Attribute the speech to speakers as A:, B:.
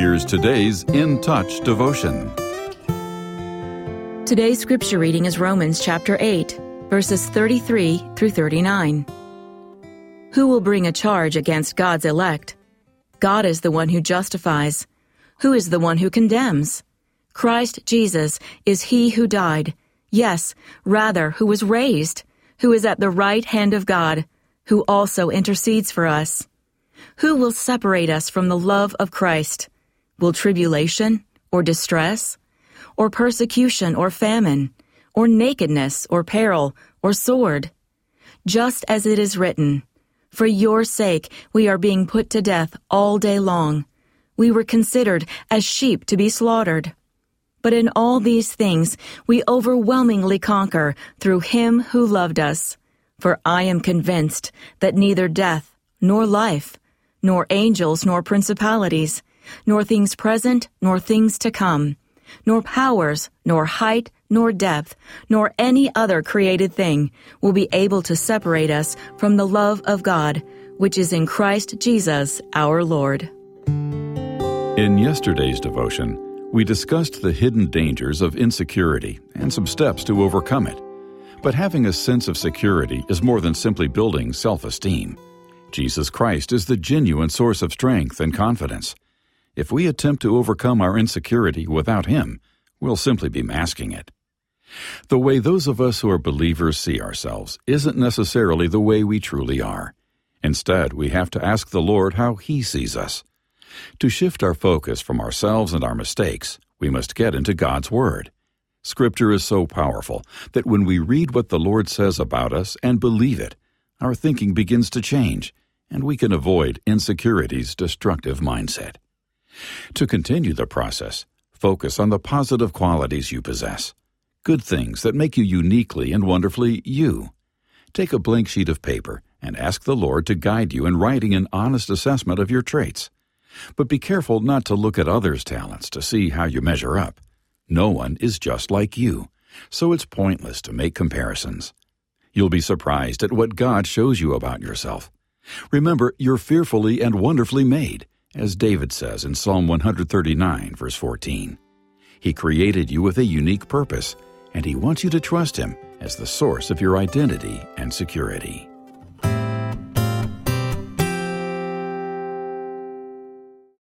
A: Here's today's In Touch devotion.
B: Today's scripture reading is Romans chapter 8, verses 33 through 39. Who will bring a charge against God's elect? God is the one who justifies. Who is the one who condemns? Christ Jesus is he who died, yes, rather, who was raised, who is at the right hand of God, who also intercedes for us. Who will separate us from the love of Christ? Will tribulation, or distress, or persecution, or famine, or nakedness, or peril, or sword? Just as it is written, "For your sake we are being put to death all day long. We were considered as sheep to be slaughtered." But in all these things we overwhelmingly conquer through him who loved us. For I am convinced that neither death, nor life, nor angels, nor principalities, nor things present, nor things to come, nor powers, nor height, nor depth, nor any other created thing will be able to separate us from the love of God, which is in Christ Jesus our Lord.
A: In yesterday's devotion, we discussed the hidden dangers of insecurity and some steps to overcome it. But having a sense of security is more than simply building self-esteem. Jesus Christ is the genuine source of strength and confidence. If we attempt to overcome our insecurity without Him, we'll simply be masking it. The way those of us who are believers see ourselves isn't necessarily the way we truly are. Instead, we have to ask the Lord how He sees us. To shift our focus from ourselves and our mistakes, we must get into God's Word. Scripture is so powerful that when we read what the Lord says about us and believe it, our thinking begins to change, and we can avoid insecurity's destructive mindset. To continue the process, focus on the positive qualities you possess, good things that make you uniquely and wonderfully you. Take a blank sheet of paper and ask the Lord to guide you in writing an honest assessment of your traits. But be careful not to look at others' talents to see how you measure up. No one is just like you, so it's pointless to make comparisons. You'll be surprised at what God shows you about yourself. Remember, you're fearfully and wonderfully made, as David says in Psalm 139, verse 14. He created you with a unique purpose, and He wants you to trust Him as the source of your identity and security.